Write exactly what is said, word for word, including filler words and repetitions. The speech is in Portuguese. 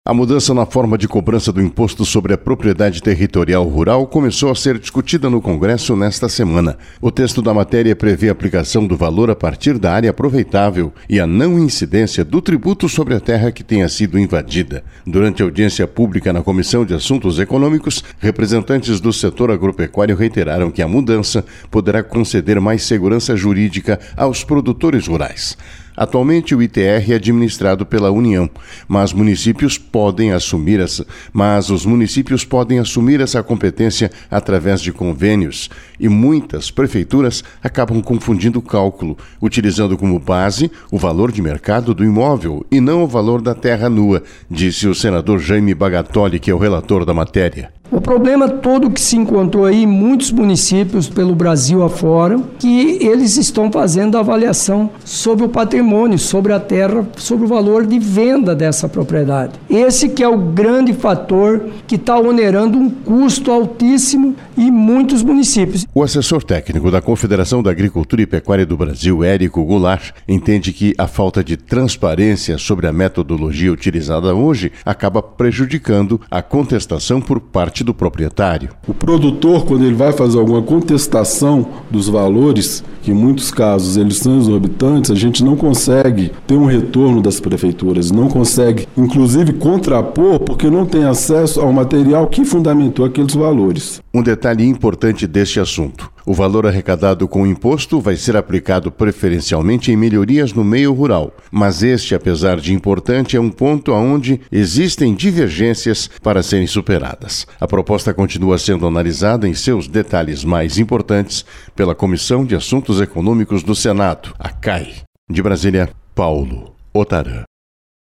A mudança na forma de cobrança do Imposto sobre a Propriedade Territorial Rural começou a ser discutida no Congresso nesta semana. O texto da matéria prevê a aplicação do valor a partir da área aproveitável e a não incidência do tributo sobre a terra que tenha sido invadida. Durante a audiência pública na Comissão de Assuntos Econômicos, representantes do setor agropecuário reiteraram que a mudança poderá conceder mais segurança jurídica aos produtores rurais. Atualmente, o I T R é administrado pela União, mas municípios podem assumir essa, mas os municípios podem assumir essa competência através de convênios, e muitas prefeituras acabam confundindo o cálculo, utilizando como base o valor de mercado do imóvel e não o valor da terra nua, disse o senador Jaime Bagatoli, que é o relator da matéria. O problema todo que se encontrou aí em muitos municípios pelo Brasil afora, que eles estão fazendo a avaliação sobre o patrimônio, sobre a terra, sobre o valor de venda dessa propriedade. Esse que é o grande fator que está onerando um custo altíssimo em muitos municípios. O assessor técnico da Confederação da Agricultura e Pecuária do Brasil, Érico Goulart, entende que a falta de transparência sobre a metodologia utilizada hoje acaba prejudicando a contestação por parte do proprietário. O produtor, quando ele vai fazer alguma contestação dos valores, que em muitos casos eles são exorbitantes, a gente não consegue ter um retorno das prefeituras, não consegue, inclusive, contrapor, porque não tem acesso ao material que fundamentou aqueles valores. Um detalhe importante deste assunto: o valor arrecadado com o imposto vai ser aplicado preferencialmente em melhorias no meio rural, mas este, apesar de importante, é um ponto onde existem divergências para serem superadas. A proposta continua sendo analisada em seus detalhes mais importantes pela Comissão de Assuntos Econômicos do Senado, a C A E. De Brasília, Paulo Otarã.